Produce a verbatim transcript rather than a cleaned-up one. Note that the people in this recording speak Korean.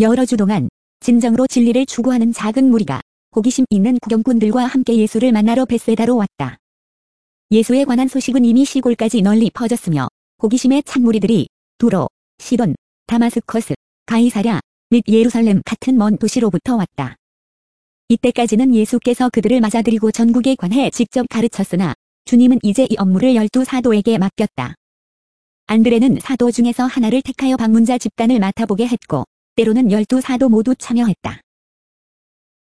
여러 주 동안 진정으로 진리를 추구하는 작은 무리가 호기심 있는 구경꾼들과 함께 예수를 만나러 벳세다로 왔다. 예수에 관한 소식은 이미 시골까지 널리 퍼졌으며 호기심에 찬 무리들이 두로, 시돈, 다마스커스, 가이사랴 및 예루살렘 같은 먼 도시로부터 왔다. 이때까지는 예수께서 그들을 맞아들이고 전국에 관해 직접 가르쳤으나 주님은 이제 이 업무를 열두 사도에게 맡겼다. 안드레는 사도 중에서 하나를 택하여 방문자 집단을 맡아보게 했고 때로는 열두 사도 모두 참여했다.